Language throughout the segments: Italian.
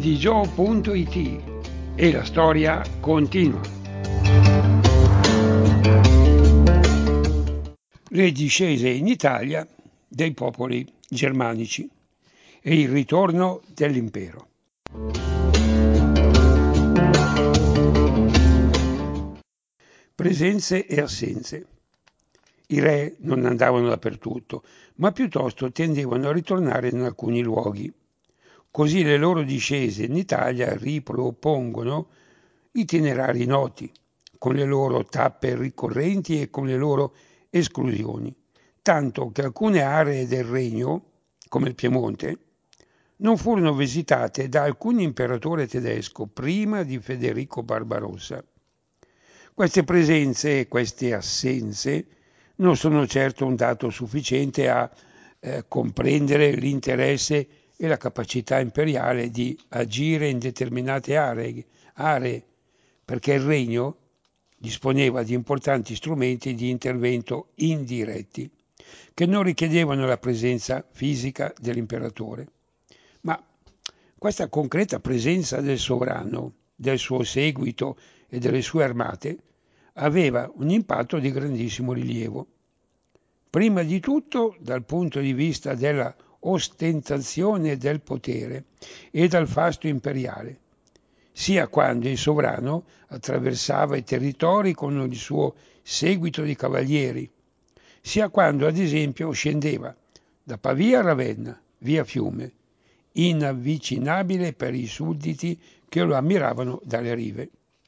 redigio.it e la storia continua. Le discese in Italia dei popoli germanici e il ritorno dell'impero. Presenze e assenze. I re non andavano dappertutto, ma piuttosto tendevano a ritornare in alcuni luoghi. Così le loro discese in Italia ripropongono itinerari noti, con le loro tappe ricorrenti e con le loro esclusioni, tanto che alcune aree del regno, come il Piemonte, non furono visitate da alcun imperatore tedesco prima di Federico Barbarossa. Queste presenze e queste assenze non sono certo un dato sufficiente a comprendere l'interesse e la capacità imperiale di agire in determinate aree, perché il regno disponeva di importanti strumenti di intervento indiretti, che non richiedevano la presenza fisica dell'imperatore. Ma questa concreta presenza del sovrano, del suo seguito e delle sue armate aveva un impatto di grandissimo rilievo. Prima di tutto dal punto di vista della ostentazione del potere e dal fasto imperiale, sia quando il sovrano attraversava i territori con il suo seguito di cavalieri, sia quando ad esempio scendeva da Pavia a Ravenna, via Fiume, inavvicinabile per i sudditi che lo ammiravano dalle rive.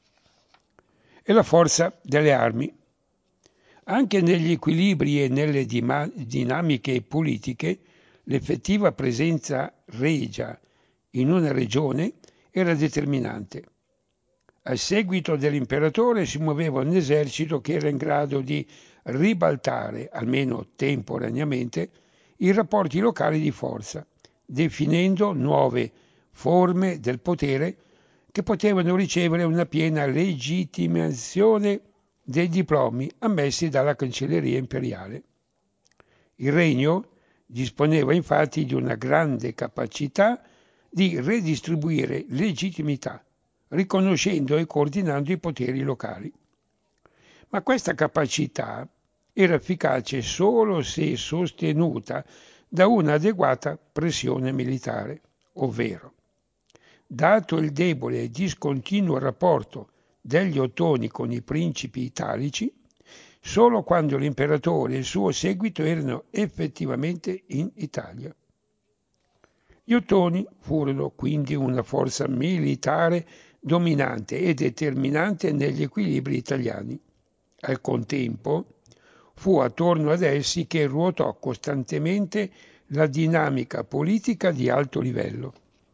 E la forza delle armi. Anche negli equilibri e nelle dinamiche politiche, l'effettiva presenza regia in una regione era determinante. Al seguito dell'imperatore si muoveva un esercito che era in grado di ribaltare, almeno temporaneamente, i rapporti locali di forza, definendo nuove forme del potere che potevano ricevere una piena legittimazione dei diplomi ammessi dalla cancelleria imperiale. Il regno disponeva infatti di una grande capacità di redistribuire legittimità, riconoscendo e coordinando i poteri locali. Ma questa capacità era efficace solo se sostenuta da un'adeguata pressione militare, ovvero, dato il debole e discontinuo rapporto degli ottoni con i principi italici, solo quando l'imperatore e il suo seguito erano effettivamente in Italia. Gli ottoni furono quindi una forza militare dominante e determinante negli equilibri italiani. Al contempo, fu attorno ad essi che ruotò costantemente la dinamica politica di alto livello,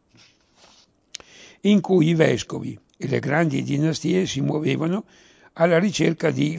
in cui i vescovi e le grandi dinastie si muovevano alla ricerca di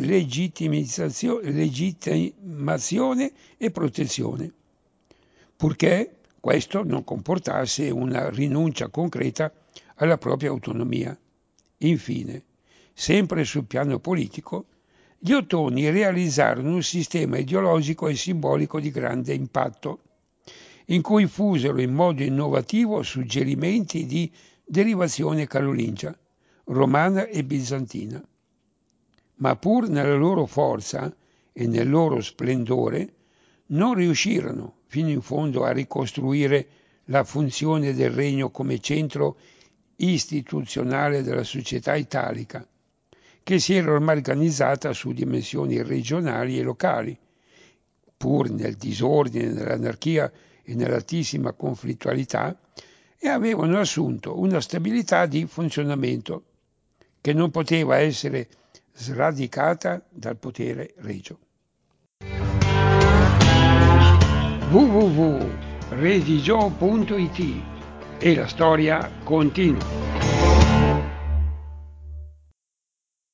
legittimazione e protezione, purché questo non comportasse una rinuncia concreta alla propria autonomia. Infine, sempre sul piano politico, gli ottoni realizzarono un sistema ideologico e simbolico di grande impatto, in cui fusero in modo innovativo suggerimenti di derivazione carolingia, romana e bizantina. Ma pur nella loro forza e nel loro splendore, non riuscirono fino in fondo a ricostruire la funzione del regno come centro istituzionale della società italica, che si era ormai organizzata su dimensioni regionali e locali, pur nel disordine, nell'anarchia e nell'altissima conflittualità, e avevano assunto una stabilità di funzionamento che non poteva essere sradicata dal potere regio. www.redigio.it e la storia continua.